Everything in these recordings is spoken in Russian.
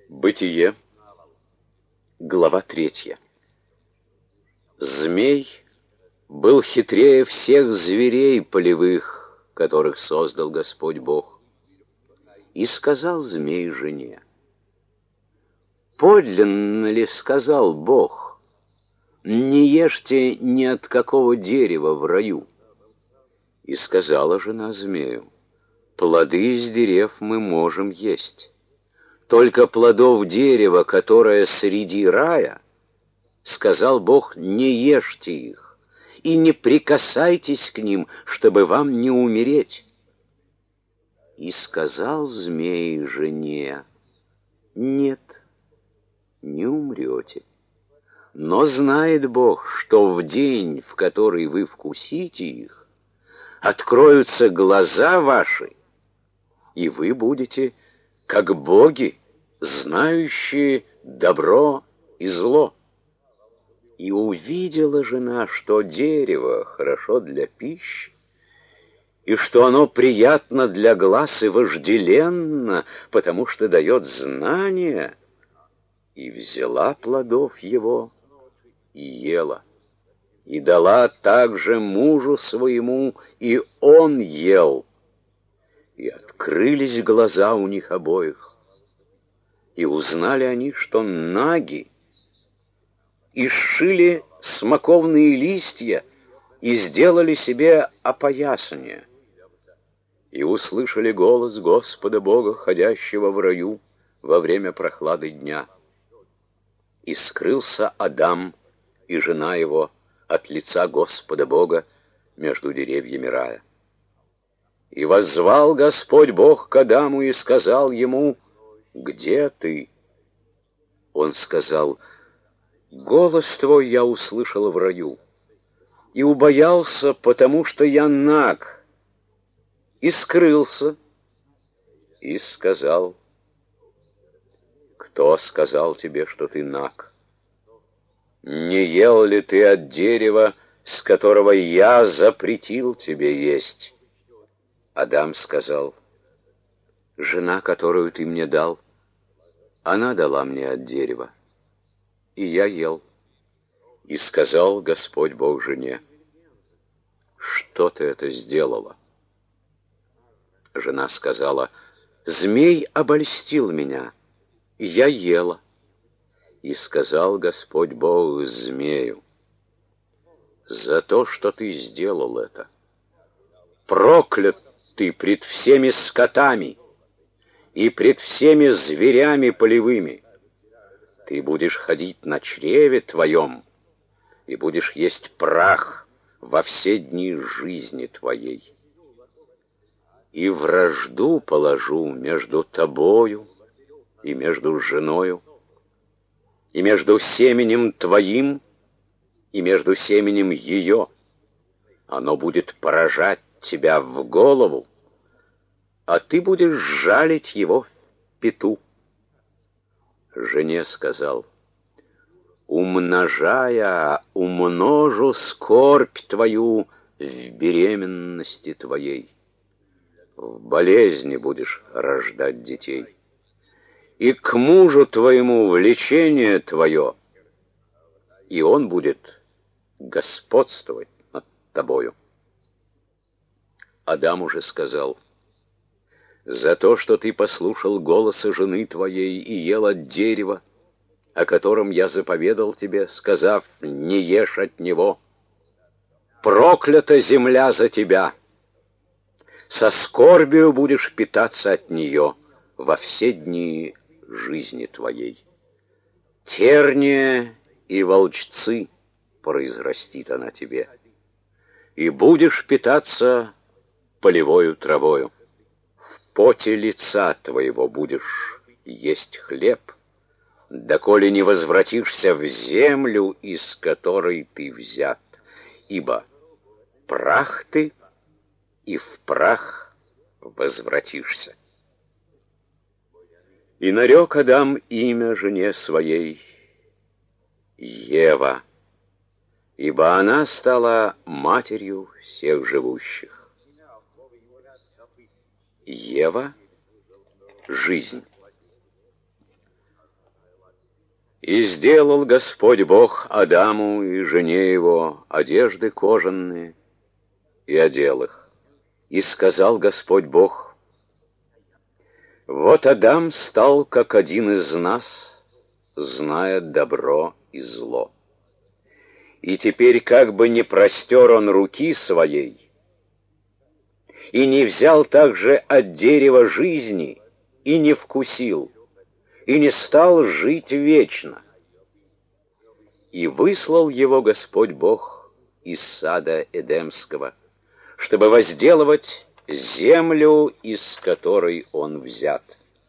Бытие, глава 3. Змей был хитрее всех зверей полевых, которых создал Господь Бог. И сказал змей жене: «Подлинно ли сказал Бог, не ешьте ни от какого дерева в раю?» И сказала жена змею: «Плоды из дерев мы можем есть. Только плодов дерева, которое среди рая, сказал Бог, не ешьте их и не прикасайтесь к ним, чтобы вам не умереть». И сказал змей жене: «Нет, не умрете. Но знает Бог, что в день, в который вы вкусите их, откроются глаза ваши, и вы будете как боги, знающие добро и зло». И увидела жена, что дерево хорошо для пищи, и что оно приятно для глаз и вожделенно, потому что дает знания, и взяла плодов его и ела, и дала также мужу своему, и он ел. И открылись глаза у них обоих, и узнали они, что наги, и сшили смоковные листья, и сделали себе опоясание. И услышали голос Господа Бога, ходящего в раю во время прохлады дня. И скрылся Адам и жена его от лица Господа Бога между деревьями рая. И воззвал Господь Бог к Адаму и сказал ему: «Где ты?» Он сказал: «Голос твой я услышал в раю, и убоялся, потому что я наг, и скрылся». И сказал: «Кто сказал тебе, что ты наг? Не ел ли ты от дерева, с которого я запретил тебе есть?» Адам сказал: «Жена, которую ты мне дал, она дала мне от дерева, и я ел». И сказал Господь Бог жене: «Что ты это сделала?» Жена сказала: «Змей обольстил меня, и я ела». И сказал Господь Бог змею: «За то, что ты сделал это, проклят ты пред всеми скотами и пред всеми зверями полевыми. Ты будешь ходить на чреве твоем и будешь есть прах во все дни жизни твоей. И вражду положу между тобою и между женою, и между семенем твоим и между семенем ее. Оно будет поражать тебя в голову, а ты будешь жалить его в пяту». Жене сказал: «Умножая, умножу скорбь твою в беременности твоей. В болезни будешь рождать детей. И к мужу твоему влечение твое, и он будет господствовать над тобою». Адам уже сказал: «За то, что ты послушал голоса жены твоей и ел от дерева, о котором я заповедал тебе, сказав: не ешь от него, проклята земля за тебя, со скорбию будешь питаться от нее во все дни жизни твоей. Терния и волчцы произрастит она тебе, и будешь питаться полевою травою. В поте лица твоего будешь есть хлеб, доколе не возвратишься в землю, из которой ты взят, ибо прах ты, и в прах возвратишься». И нарек Адам имя жене своей Ева, ибо она стала матерью всех живущих. Ева — жизнь. И сделал Господь Бог Адаму и жене его одежды кожаные, и одел их. И сказал Господь Бог: вот Адам стал, как один из нас, зная добро и зло. И теперь как бы не простер он руки своей, и не взял также от дерева жизни, и не вкусил, и не стал жить вечно. И выслал его Господь Бог из сада Эдемского, чтобы возделывать землю, из которой он взят.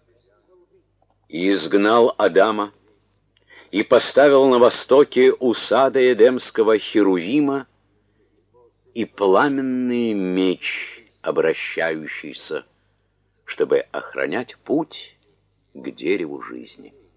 И изгнал Адама, и поставил на востоке у сада Эдемского херувима и пламенный меч, обращающийся, чтобы охранять путь к дереву жизни.